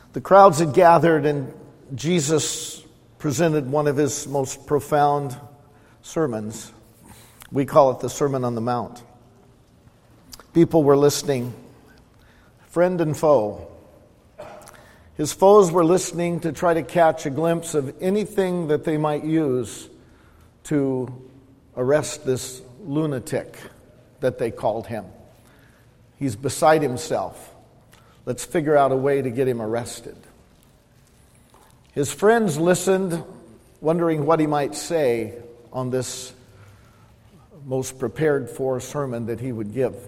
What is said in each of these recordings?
The crowds had gathered, and Jesus presented one of his most profound sermons. We call it the Sermon on the Mount. People were listening, friend and foe. His foes were listening to try to catch a glimpse of anything that they might use to arrest this lunatic that they called him. He's beside himself. Let's figure out a way to get him arrested. His friends listened, wondering what he might say on this most prepared for sermon that he would give.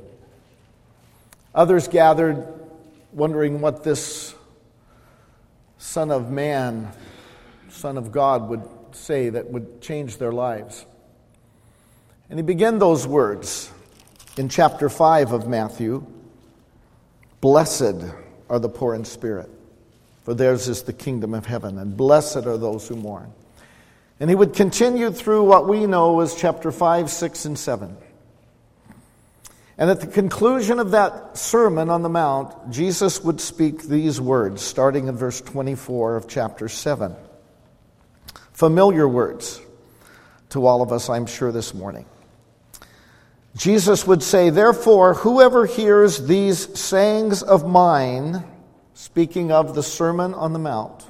Others gathered, wondering what this Son of Man, Son of God would say that would change their lives. And he began those words in chapter 5 of Matthew. Blessed are the poor in spirit, for theirs is the kingdom of heaven, and blessed are those who mourn. And he would continue through what we know as chapter 5, 6, and 7. And at the conclusion of that Sermon on the Mount, Jesus would speak these words, starting in verse 24 of chapter 7. Familiar words to all of us, I'm sure, this morning. Jesus would say, therefore, whoever hears these sayings of mine, speaking of the Sermon on the Mount,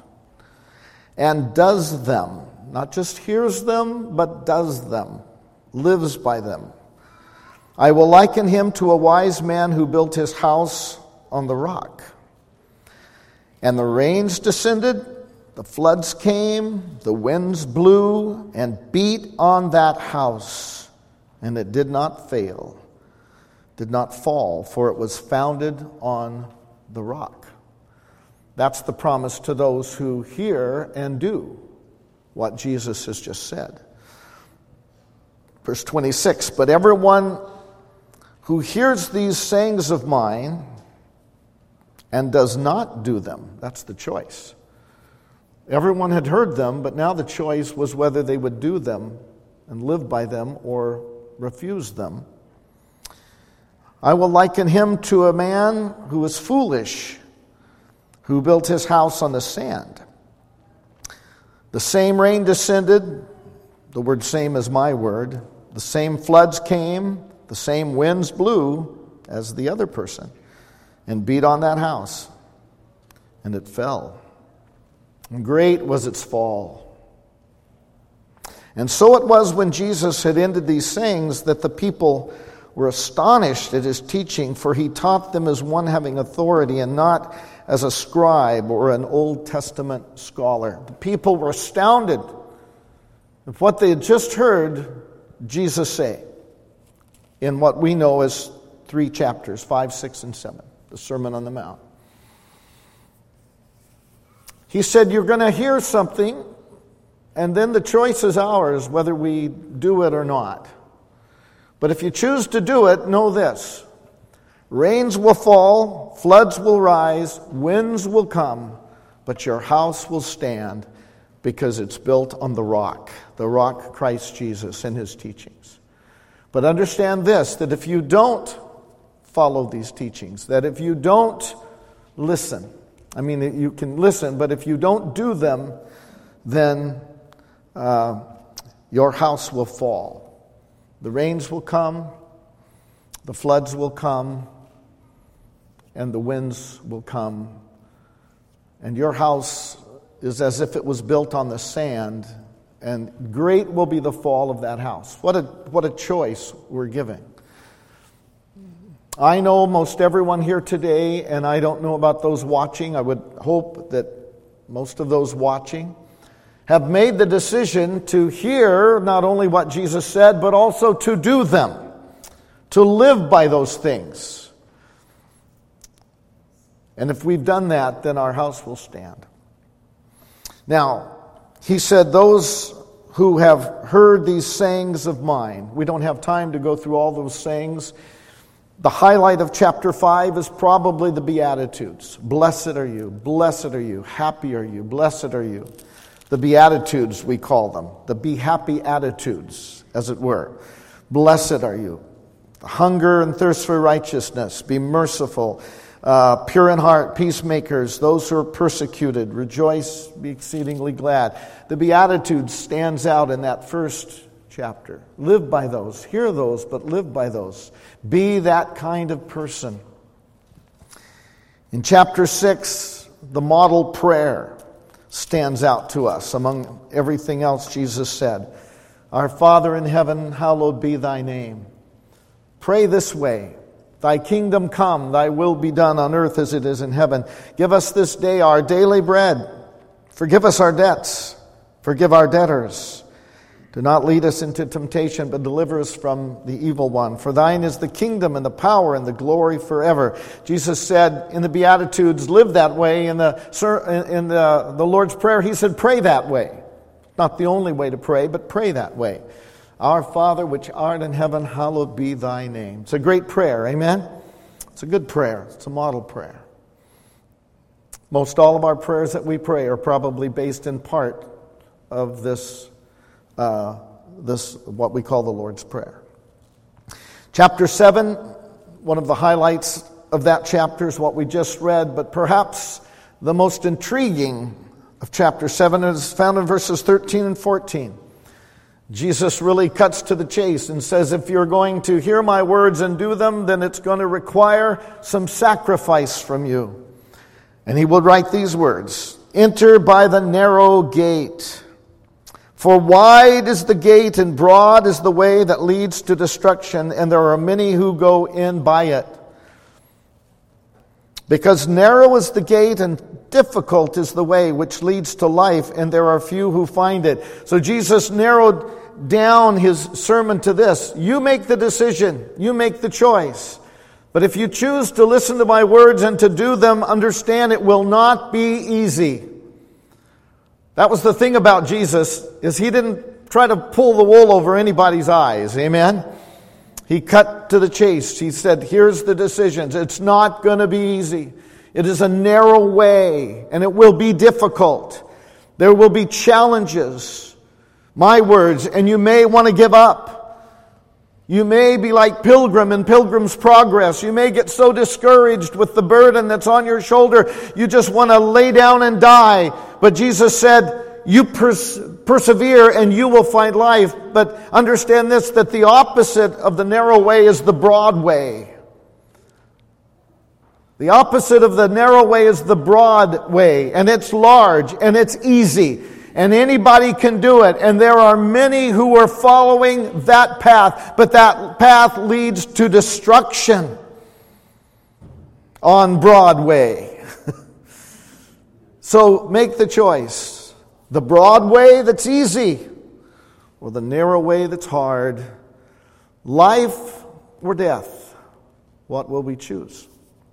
and does them, not just hears them, but does them, lives by them, I will liken him to a wise man who built his house on the rock. And the rains descended, the floods came, the winds blew and beat on that house, and it did not fail, did not fall, for it was founded on the rock. That's the promise to those who hear and do what Jesus has just said. Verse 26, but everyone who hears these sayings of mine and does not do them, that's the choice. Everyone had heard them, but now the choice was whether they would do them and live by them or refuse them. I will liken him to a man who was foolish, who built his house on the sand. The same rain descended, the word same is my word, the same floods came, the same winds blew as the other person and beat on that house, and it fell. And great was its fall. And so it was when Jesus had ended these sayings that the people were astonished at his teaching, for he taught them as one having authority and not as a scribe or an Old Testament scholar. The people were astounded at what they had just heard Jesus say in what we know as 3 chapters, 5, 6, and 7, the Sermon on the Mount. He said, you're going to hear something, and then the choice is ours whether we do it or not. But if you choose to do it, know this. Rains will fall, floods will rise, winds will come, but your house will stand because it's built on the rock Christ Jesus and his teachings. But understand this, that if you don't follow these teachings, that if you don't listen, you can listen, but if you don't do them, then your house will fall. The rains will come, the floods will come, and the winds will come. And your house is as if it was built on the sand, and great will be the fall of that house. What a choice we're giving. I know most everyone here today, and I don't know about those watching. I would hope that most of those watching have made the decision to hear not only what Jesus said, but also to do them, to live by those things. And if we've done that, then our house will stand. Now, he said, those who have heard these sayings of mine. We don't have time to go through all those sayings. The highlight of chapter 5 is probably the Beatitudes. Blessed are you, happy are you, blessed are you. The Beatitudes, we call them. The be happy attitudes, as it were. Blessed are you. Hunger and thirst for righteousness. Be merciful. pure in heart, peacemakers, those who are persecuted, rejoice, be exceedingly glad. The Beatitudes stands out in that first chapter. Live by those. Hear those, but live by those. Be that kind of person. In chapter 6, the model prayer stands out to us among everything else Jesus said. Our Father in heaven, hallowed be thy name. Pray this way. Thy kingdom come, thy will be done on earth as it is in heaven. Give us this day our daily bread. Forgive us our debts. Forgive our debtors. Do not lead us into temptation, but deliver us from the evil one. For thine is the kingdom and the power and the glory forever. Jesus said in the Beatitudes, live that way. In the Lord's Prayer, he said, pray that way. Not the only way to pray, but pray that way. Our Father, which art in heaven, hallowed be thy name. It's a great prayer, amen? It's a good prayer. It's a model prayer. Most all of our prayers that we pray are probably based in part of this what we call the Lord's Prayer. Chapter 7, one of the highlights of that chapter is what we just read, but perhaps the most intriguing of chapter 7 is found in verses 13 and 14. Jesus really cuts to the chase and says, if you're going to hear my words and do them, then it's going to require some sacrifice from you. And he will write these words, enter by the narrow gate. For wide is the gate and broad is the way that leads to destruction, and there are many who go in by it. Because narrow is the gate and difficult is the way which leads to life, and there are few who find it. So Jesus narrowed down his sermon to this. You make the decision. You make the choice. But if you choose to listen to my words and to do them, understand it will not be easy. That was the thing about Jesus, is he didn't try to pull the wool over anybody's eyes. Amen? He cut to the chase. He said, here's the decisions. It's not going to be easy. It is a narrow way, and it will be difficult. There will be challenges. My words, and you may want to give up. You may be like Pilgrim in Pilgrim's Progress. You may get so discouraged with the burden that's on your shoulder, you just want to lay down and die. But Jesus said, you persevere and you will find life. But understand this, that the opposite of the narrow way is the broad way. The opposite of the narrow way is the broad way. And it's large and it's easy. And anybody can do it. And there are many who are following that path. But that path leads to destruction on Broadway. So make the choice. The broad way that's easy or the narrow way that's hard. Life or death. What will we choose?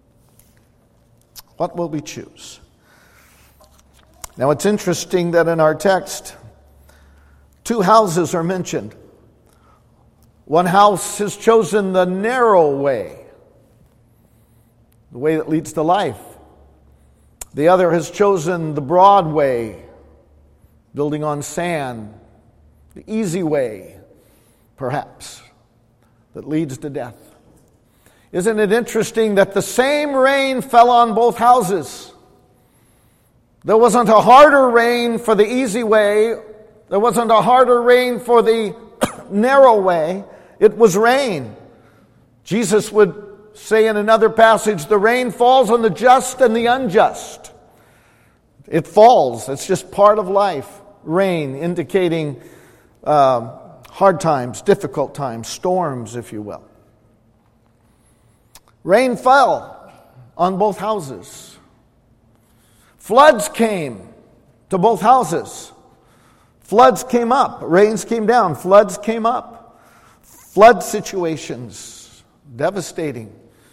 What will we choose? Now it's interesting that in our text, two houses are mentioned. One house has chosen the narrow way, the way that leads to life. The other has chosen the broad way, building on sand, the easy way, perhaps, that leads to death. Isn't it interesting that the same rain fell on both houses? There wasn't a harder rain for the easy way. There wasn't a harder rain for the narrow way. It was rain. Jesus would say in another passage, the rain falls on the just and the unjust. It falls. It's just part of life. Rain indicating hard times, difficult times, storms, if you will. Rain fell on both houses. Floods came to both houses. Floods came up. Rains came down. Floods came up. Flood situations. Devastating.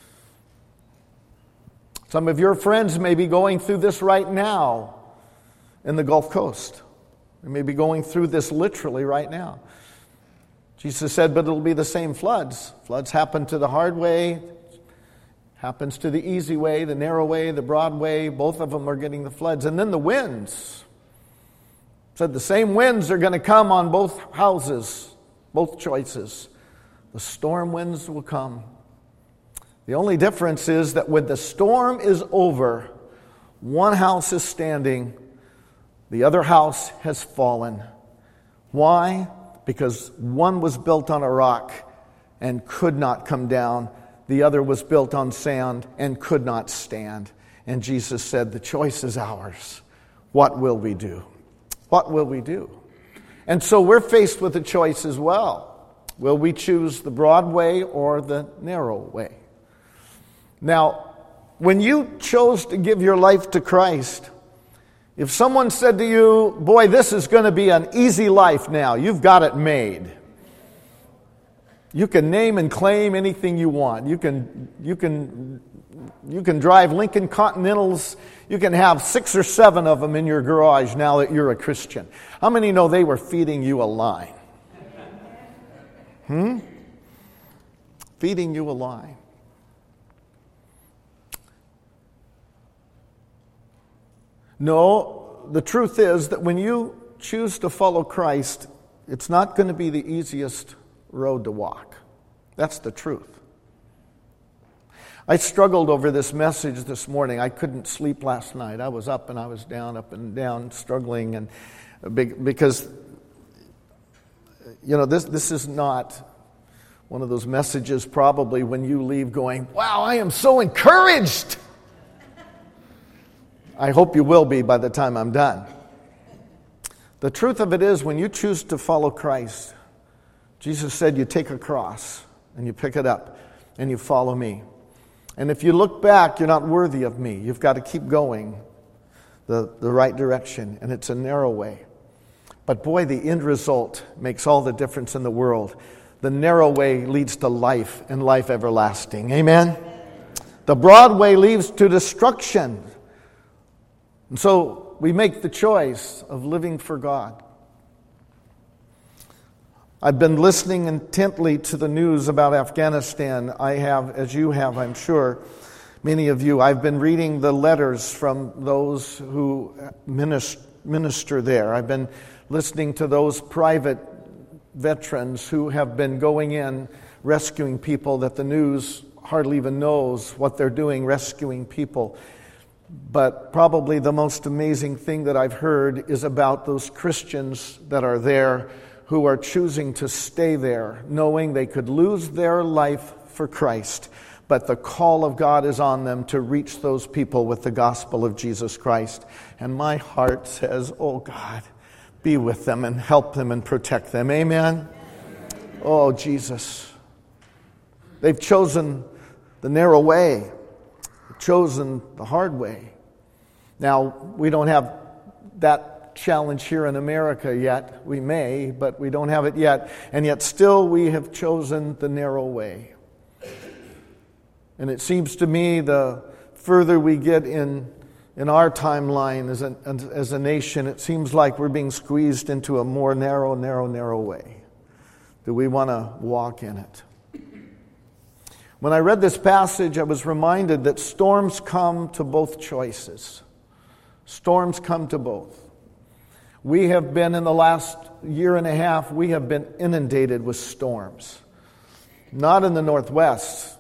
Some of your friends may be going through this right now in the Gulf Coast. They may be going through this literally right now. Jesus said, but it'll be the same floods. Floods happen to the hard way. Happens to the easy way, the narrow way, the broad way. Both of them are getting the floods. And then the winds. Said the same winds are going to come on both houses, both choices. The storm winds will come. The only difference is that when the storm is over, one house is standing, the other house has fallen. Why? Because one was built on a rock and could not come down. The other was built on sand and could not stand. And Jesus said, the choice is ours. What will we do? What will we do? And so we're faced with a choice as well. Will we choose the broad way or the narrow way? Now, when you chose to give your life to Christ, if someone said to you, boy, this is going to be an easy life now, you've got it made. You can name and claim anything you want. You can drive Lincoln Continentals. You can have 6 or 7 of them in your garage now that you're a Christian. How many know they were feeding you a lie? Feeding you a lie. No, the truth is that when you choose to follow Christ, it's not going to be the easiest road to walk. That's the truth. I struggled over this message this morning. I couldn't sleep last night. I was up and I was down, up and down, struggling, and because this is not one of those messages probably when you leave going, wow, I am so encouraged. I hope you will be by the time I'm done. The truth of it is, when you choose to follow Christ, Jesus said you take a cross and you pick it up and you follow me. And if you look back, you're not worthy of me. You've got to keep going the right direction, and it's a narrow way. But boy, the end result makes all the difference in the world. The narrow way leads to life and life everlasting. Amen? The broad way leads to destruction. And so we make the choice of living for God. I've been listening intently to the news about Afghanistan. I have, as you have, I'm sure, many of you. I've been reading the letters from those who minister there. I've been listening to those private veterans who have been going in, rescuing people that the news hardly even knows what they're doing, rescuing people. But probably the most amazing thing that I've heard is about those Christians that are there who are choosing to stay there, knowing they could lose their life for Christ, but the call of God is on them to reach those people with the gospel of Jesus Christ. And my heart says, oh God, be with them and help them and protect them. Amen? Oh, Jesus. They've chosen the narrow way, chosen the hard way. Now, we don't have that challenge here in America yet. We may, but we don't have it yet. And yet still we have chosen the narrow way. And it seems to me the further we get in our timeline as a nation, it seems like we're being squeezed into a more narrow way. Do we want to walk in it? When I read this passage, I was reminded that storms come to both choices. Storms come to both. We have been, in the last year and a half, we have been inundated with storms. Not in the Northwest,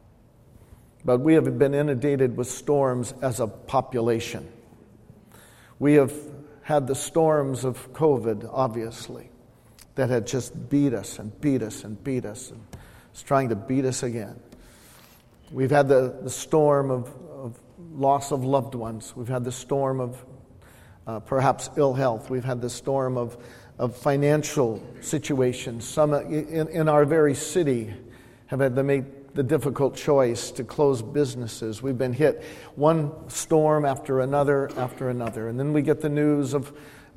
but we have been inundated with storms as a population. We have had the storms of COVID, obviously, that had just beat us and beat us and beat us, and it's trying to beat us again. We've had the storm of loss of loved ones. We've had the storm of perhaps ill health. We've had the storm of financial situations. Some in our very city have had to make the difficult choice to close businesses. We've been hit one storm after another, and then we get the news of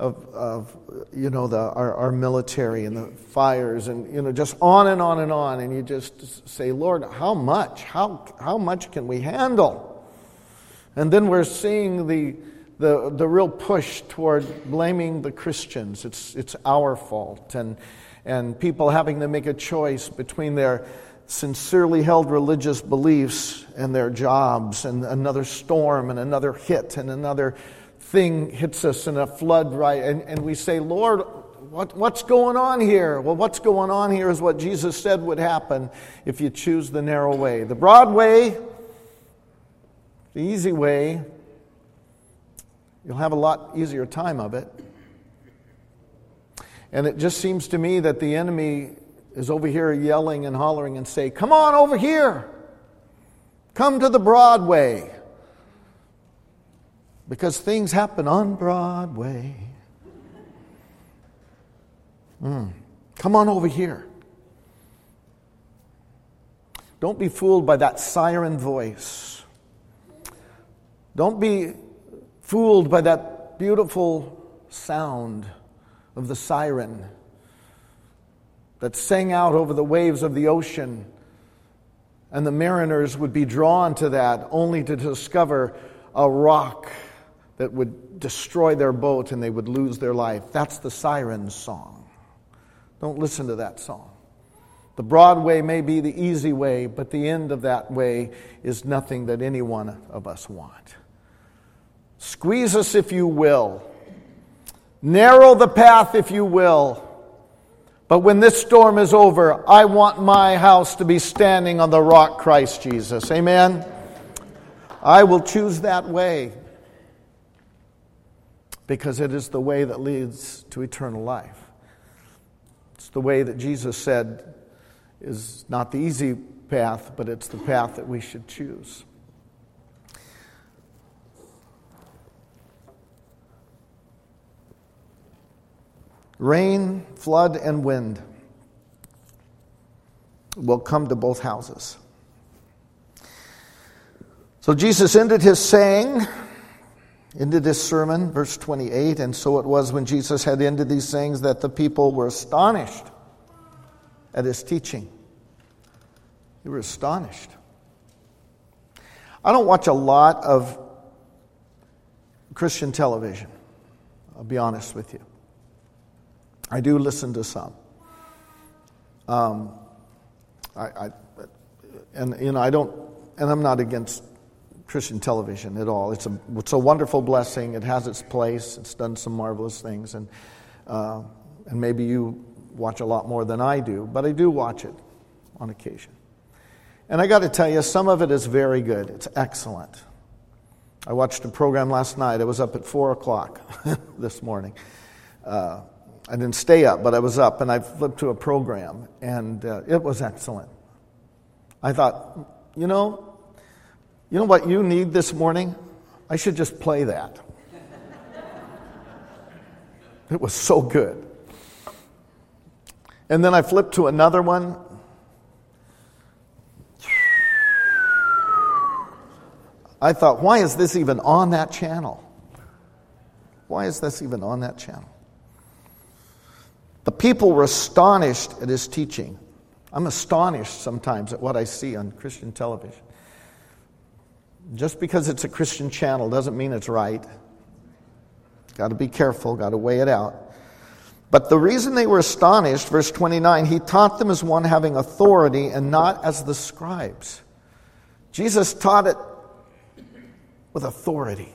our military and the fires, and just on and on and on, and you just say, Lord, how much can we handle? And then we're seeing the real push toward blaming the Christians. It's our fault, and people having to make a choice between their sincerely held religious beliefs and their jobs, and another storm and another hit and another thing hits us in a flood, right? And we say, Lord, What's going on here? Well, what's going on here is what Jesus said would happen if you choose the narrow way. The broad way, the easy way, you'll have a lot easier time of it. And it just seems to me that the enemy is over here yelling and hollering and say, come on over here. Come to the broad way. Because things happen on Broadway. Come on over here. Don't be fooled by that siren voice. Don't be fooled by that beautiful sound of the siren that sang out over the waves of the ocean, and the mariners would be drawn to that only to discover a rock that would destroy their boat and they would lose their life. That's the siren's song. Don't listen to that song. The broad way may be the easy way, but the end of that way is nothing that any one of us want. Squeeze us if you will. Narrow the path if you will. But when this storm is over, I want my house to be standing on the rock Christ Jesus. Amen? I will choose that way because it is the way that leads to eternal life. It's the way that Jesus said is not the easy path, but it's the path that we should choose. Rain, flood, and wind will come to both houses. So Jesus ended his saying, ended his sermon, verse 28, and so it was when Jesus had ended these things that the people were astonished at his teaching. They were astonished. I don't watch a lot of Christian television, I'll be honest with you. I do listen to some. I'm not against Christian television at all. It's a wonderful blessing. It has its place. It's done some marvelous things, and maybe you watch a lot more than I do, but I do watch it on occasion. And I got to tell you, some of it is very good. It's excellent. I watched a program last night. I was up at 4 o'clock this morning. I didn't stay up, but I was up, and I flipped to a program, and it was excellent. I thought, you know what you need this morning? I should just play that. It was so good. And then I flipped to another one. I thought, why is this even on that channel? Why is this even on that channel? The people were astonished at his teaching. I'm astonished sometimes at what I see on Christian television. Just because it's a Christian channel doesn't mean it's right. Got to be careful, got to weigh it out. But the reason they were astonished, verse 29, he taught them as one having authority and not as the scribes. Jesus taught it with authority.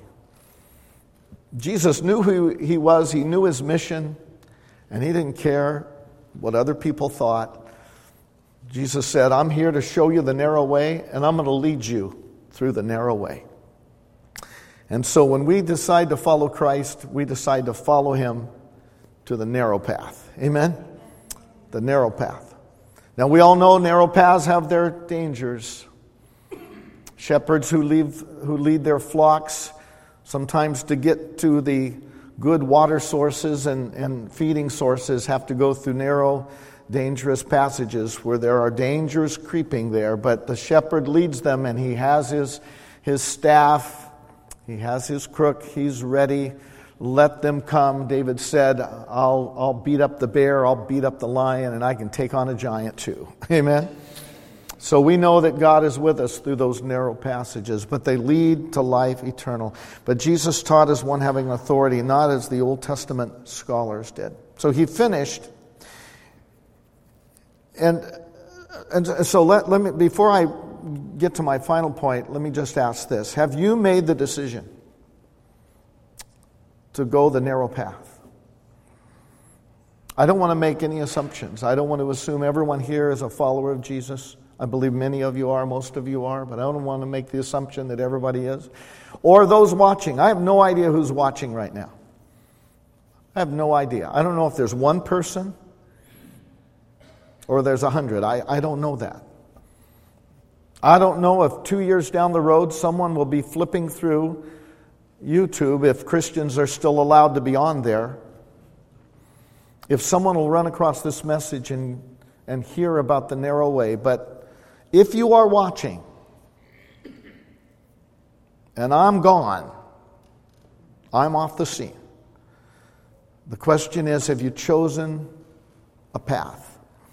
Jesus knew who he was, he knew his mission, and he didn't care what other people thought. Jesus said, I'm here to show you the narrow way, and I'm going to lead you through the narrow way. And so when we decide to follow Christ, we decide to follow him to the narrow path. Amen? The narrow path. Now we all know narrow paths have their dangers. Shepherds who lead their flocks, sometimes to get to the good water sources and feeding sources, have to go through narrow, dangerous passages where there are dangers creeping there. But the shepherd leads them, and he has his staff, he has his crook, he's ready. Let them come. David said, I'll beat up the bear, I'll beat up the lion, and I can take on a giant too. Amen? So we know that God is with us through those narrow passages, but they lead to life eternal. But Jesus taught as one having authority, not as the Old Testament scholars did. So he finished. And so let me, before I get to my final point, let me just ask this. Have you made the decision to go the narrow path? I don't want to make any assumptions. I don't want to assume everyone here is a follower of Jesus. I believe many of you are, most of you are, but I don't want to make the assumption that everybody is. Or those watching. I have no idea who's watching right now. I have no idea. I don't know if there's one person or there's 100. I don't know that. I don't know if 2 years down the road someone will be flipping through YouTube, if Christians are still allowed to be on there. If someone will run across this message and hear about the narrow way. But if you are watching and I'm gone, I'm off the scene. The question is, have you chosen a path?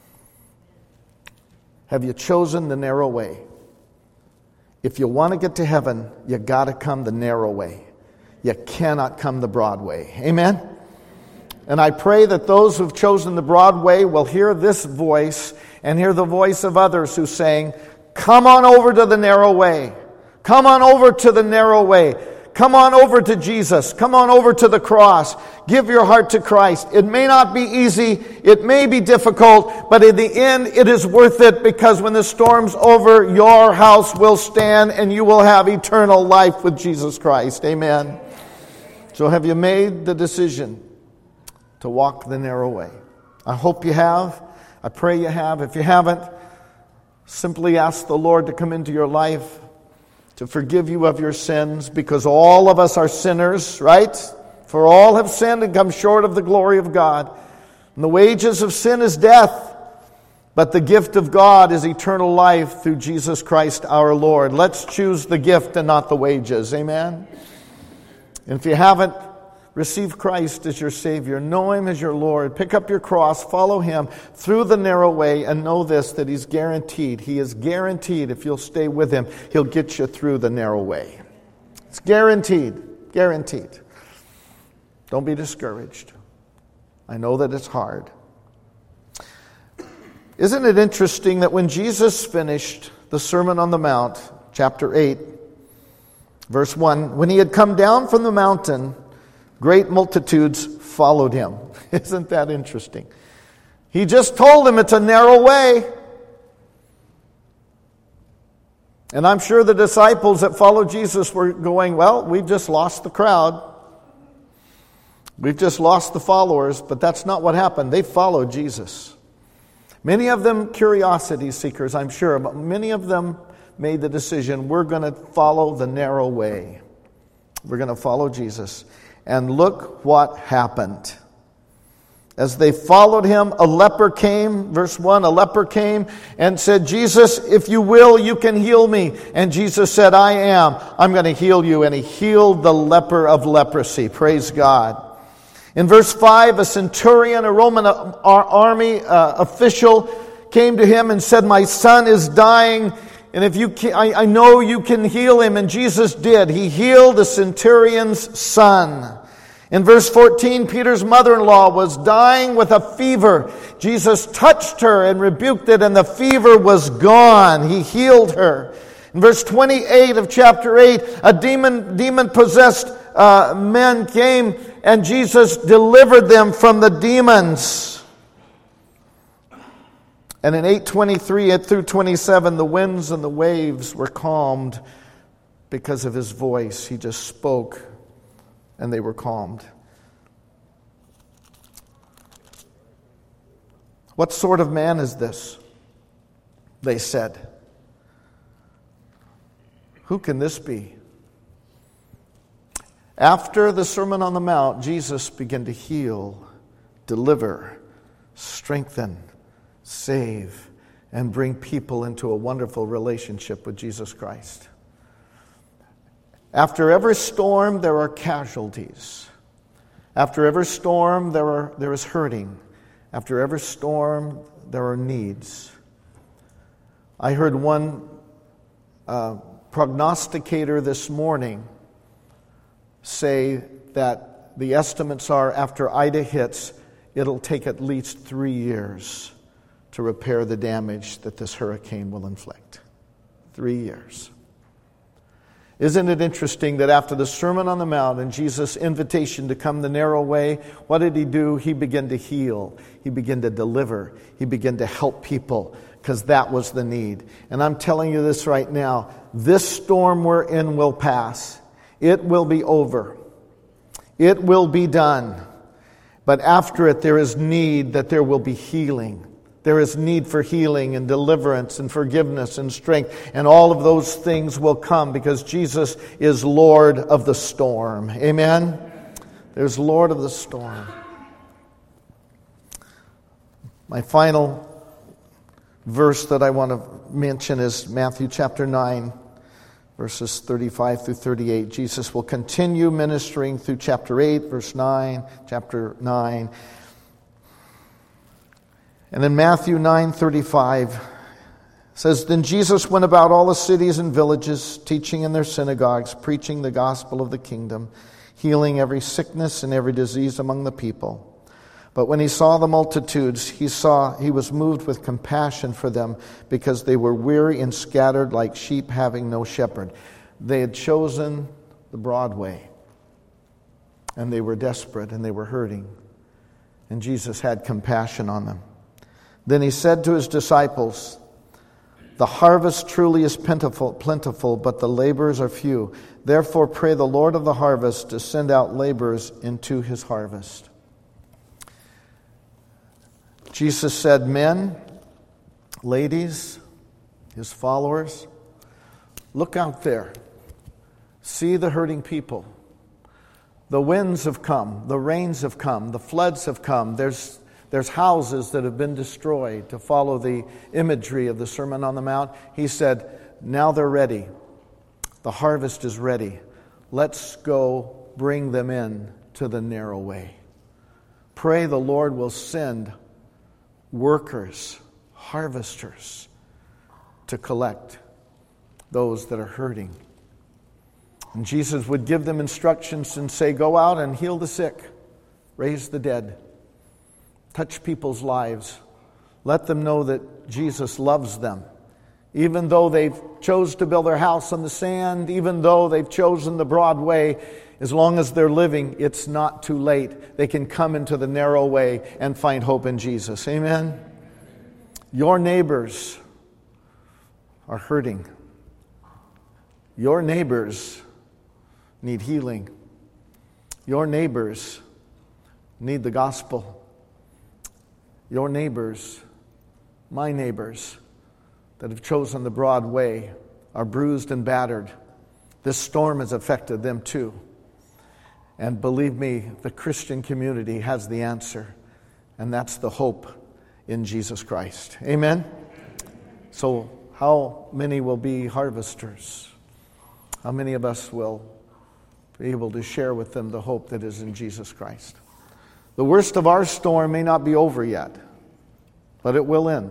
Have you chosen the narrow way? If you want to get to heaven, you got to come the narrow way. You cannot come the broad way. Amen? And I pray that those who've chosen the broad way will hear this voice and hear the voice of others who's saying, come on over to the narrow way. Come on over to the narrow way. Come on over to Jesus. Come on over to the cross. Give your heart to Christ. It may not be easy. It may be difficult. But in the end, it is worth it, because when the storm's over, your house will stand and you will have eternal life with Jesus Christ. Amen. So have you made the decision to walk the narrow way? I hope you have. I pray you have. If you haven't, simply ask the Lord to come into your life, to forgive you of your sins, because all of us are sinners, right? For all have sinned and come short of the glory of God. And the wages of sin is death, but the gift of God is eternal life through Jesus Christ our Lord. Let's choose the gift and not the wages. Amen? And if you haven't received Christ as your Savior, know Him as your Lord, pick up your cross, follow Him through the narrow way, and know this, that He's guaranteed. He is guaranteed, if you'll stay with Him, He'll get you through the narrow way. It's guaranteed. Guaranteed. Don't be discouraged. I know that it's hard. Isn't it interesting that when Jesus finished the Sermon on the Mount, chapter 8, verse 1, when He had come down from the mountain, great multitudes followed Him. Isn't that interesting? He just told them it's a narrow way. And I'm sure the disciples that followed Jesus were going, well, we've just lost the crowd. We've just lost the followers. But that's not what happened. They followed Jesus. Many of them curiosity seekers, I'm sure. But many of them made the decision, we're going to follow the narrow way. We're going to follow Jesus. And look what happened. As they followed Him, a leper came, verse 1, a leper came and said, Jesus, if you will, you can heal me. And Jesus said, I am. I'm going to heal you. And He healed the leper of leprosy. Praise God. In verse 5, a centurion, a Roman army official, came to Him and said, my son is dying. And if you can, I know you can heal him. And Jesus did. He healed the centurion's son. In verse 14, Peter's mother-in-law was dying with a fever. Jesus touched her and rebuked it, and the fever was gone. He healed her. In verse 28 of chapter 8, a demon-possessed men came, and Jesus delivered them from the demons. And in 8:23 through 27, the winds and the waves were calmed because of His voice. He just spoke, and they were calmed. What sort of man is this? They said. Who can this be? After the Sermon on the Mount, Jesus began to heal, deliver, strengthen, save, and bring people into a wonderful relationship with Jesus Christ. After every storm, there are casualties. After every storm, there is hurting. After every storm, there are needs. I heard one prognosticator this morning say that the estimates are after Ida hits, it'll take at least 3 years to repair the damage that this hurricane will inflict. 3 years. Isn't it interesting that after the Sermon on the Mount and Jesus' invitation to come the narrow way, what did he do? He began to heal. He began to deliver. He began to help people because that was the need. And I'm telling you this right now. This storm we're in will pass. It will be over. It will be done. But after it, there is need that there will be healing. There is need for healing and deliverance and forgiveness and strength. And all of those things will come because Jesus is Lord of the storm. Amen? There's Lord of the storm. My final verse that I want to mention is Matthew chapter 9, verses 35 through 38. Jesus will continue ministering through chapter 8, verse 9, chapter 9. And in Matthew 9:35 says, Then Jesus went about all the cities and villages, teaching in their synagogues, preaching the gospel of the kingdom, healing every sickness and every disease among the people. But when he saw the multitudes, he was moved with compassion for them, because they were weary and scattered like sheep having no shepherd. They had chosen the broad way, and they were desperate and they were hurting. And Jesus had compassion on them. Then he said to his disciples, The harvest truly is plentiful, but the laborers are few. Therefore pray the Lord of the harvest to send out laborers into his harvest. Jesus said, Men, ladies, his followers, look out there. See the hurting people. The winds have come. The rains have come. The floods have come. There's houses that have been destroyed. To follow the imagery of the Sermon on the Mount, he said, now they're ready. The harvest is ready. Let's go bring them in to the narrow way. Pray the Lord will send workers, harvesters, to collect those that are hurting. And Jesus would give them instructions and say, go out and heal the sick, raise the dead, touch people's lives. Let them know that Jesus loves them. Even though they've chose to build their house on the sand, even though they've chosen the broad way, as long as they're living, it's not too late. They can come into the narrow way and find hope in Jesus. Amen? Your neighbors are hurting. Your neighbors need healing. Your neighbors need the gospel. Your neighbors, my neighbors, that have chosen the broad way are bruised and battered. This storm has affected them too. And believe me, the Christian community has the answer, and that's the hope in Jesus Christ. Amen? So how many will be harvesters? How many of us will be able to share with them the hope that is in Jesus Christ? The worst of our storm may not be over yet, but it will end.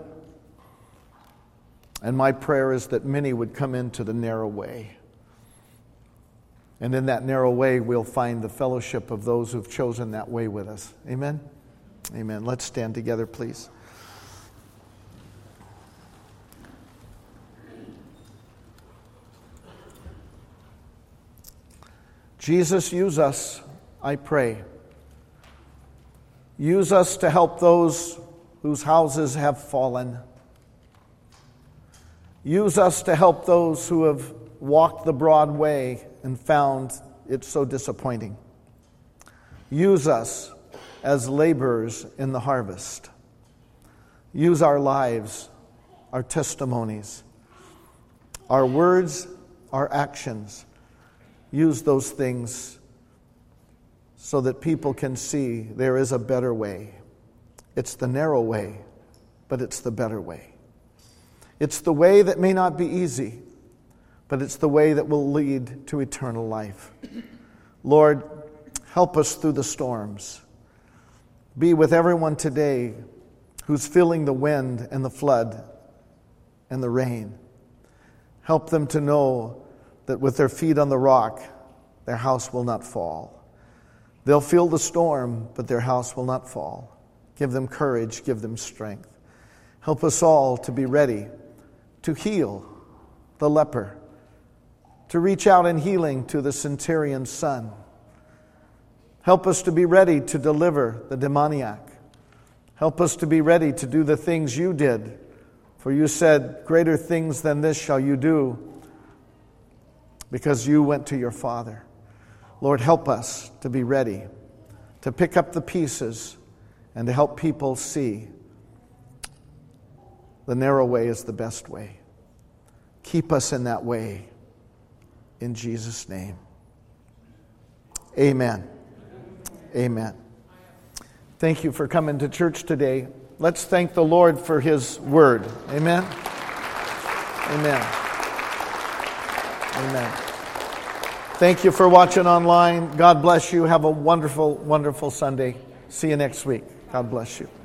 And my prayer is that many would come into the narrow way. And in that narrow way, we'll find the fellowship of those who've chosen that way with us. Amen? Amen. Let's stand together, please. Jesus, use us, I pray. Use us to help those whose houses have fallen. Use us to help those who have walked the broad way and found it so disappointing. Use us as laborers in the harvest. Use our lives, our testimonies, our words, our actions. Use those things so that people can see there is a better way. It's the narrow way, but it's the better way. It's the way that may not be easy, but it's the way that will lead to eternal life. Lord, help us through the storms. Be with everyone today who's feeling the wind and the flood and the rain. Help them to know that with their feet on the rock, their house will not fall. They'll feel the storm, but their house will not fall. Give them courage, give them strength. Help us all to be ready to heal the leper, to reach out in healing to the centurion's son. Help us to be ready to deliver the demoniac. Help us to be ready to do the things you did. For you said, greater things than this shall you do, because you went to your Father. Lord, help us to be ready to pick up the pieces and to help people see the narrow way is the best way. Keep us in that way. In Jesus' name. Amen. Amen. Thank you for coming to church today. Let's thank the Lord for His word. Amen. Amen. Amen. Thank you for watching online. God bless you. Have a wonderful, wonderful Sunday. See you next week. God bless you.